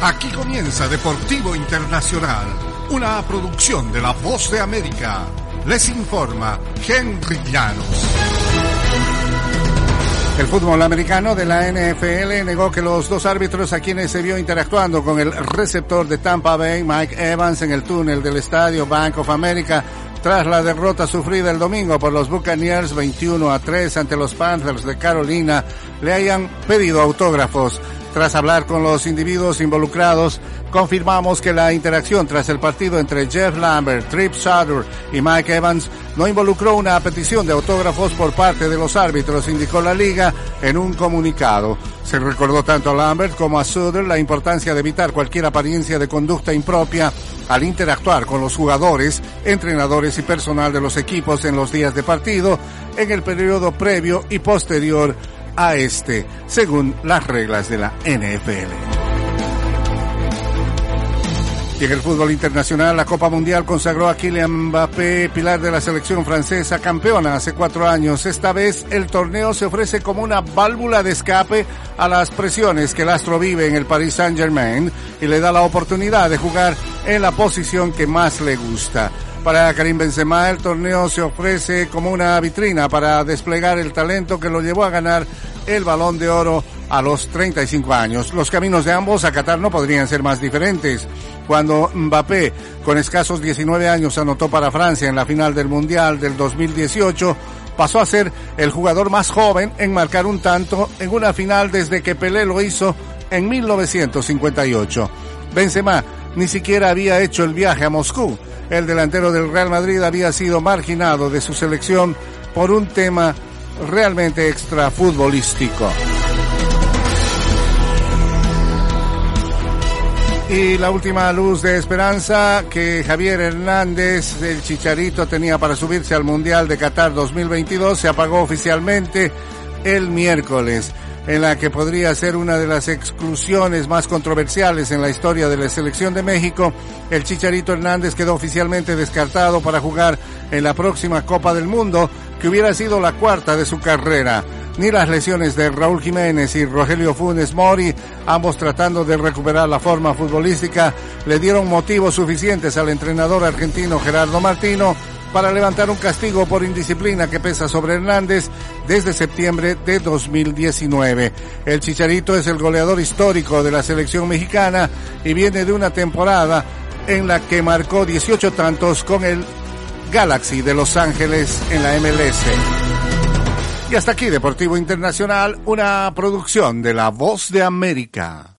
Aquí comienza Deportivo Internacional, una producción de La Voz de América. Les informa Henry Llanos. El fútbol americano de la NFL negó que los dos árbitros a quienes se vio interactuando con el receptor de Tampa Bay, Mike Evans, en el túnel del estadio Bank of America, tras la derrota sufrida el domingo por los Buccaneers 21-3 ante los Panthers de Carolina, le hayan pedido autógrafos. Tras hablar con los individuos involucrados, confirmamos que la interacción tras el partido entre Jeff Lambert, Trip Sutter y Mike Evans no involucró una petición de autógrafos por parte de los árbitros, indicó la liga en un comunicado. Se recordó tanto a Lambert como a Sutter la importancia de evitar cualquier apariencia de conducta impropia al interactuar con los jugadores, entrenadores y personal de los equipos en los días de partido, en el periodo previo y posterior a este, según las reglas de la NFL. Y en el fútbol internacional, la Copa Mundial consagró a Kylian Mbappé, pilar de la selección francesa, campeona hace 4 años. Esta vez el torneo se ofrece como una válvula de escape a las presiones que el astro vive en el Paris Saint-Germain y le da la oportunidad de jugar en la posición que más le gusta. Para Karim Benzema, el torneo se ofrece como una vitrina para desplegar el talento que lo llevó a ganar el Balón de Oro a los 35 años. Los caminos de ambos a Qatar no podrían ser más diferentes. Cuando Mbappé, con escasos 19 años, anotó para Francia en la final del Mundial del 2018, pasó a ser el jugador más joven en marcar un tanto en una final desde que Pelé lo hizo en 1958. Benzema ni siquiera había hecho el viaje a Moscú. El delantero del Real Madrid había sido marginado de su selección por un tema realmente extrafutbolístico. Y la última luz de esperanza que Javier Hernández, el Chicharito, tenía para subirse al Mundial de Qatar 2022 se apagó oficialmente el miércoles, en la que podría ser una de las exclusiones más controversiales en la historia de la selección de México. El Chicharito Hernández quedó oficialmente descartado para jugar en la próxima Copa del Mundo, que hubiera sido la 4ª de su carrera. Ni las lesiones de Raúl Jiménez y Rogelio Funes Mori, ambos tratando de recuperar la forma futbolística, le dieron motivos suficientes al entrenador argentino Gerardo Martino para levantar un castigo por indisciplina que pesa sobre Hernández desde septiembre de 2019. El Chicharito es el goleador histórico de la selección mexicana y viene de una temporada en la que marcó 18 tantos con el Galaxy de Los Ángeles en la MLS. Y hasta aquí Deportivo Internacional, una producción de La Voz de América.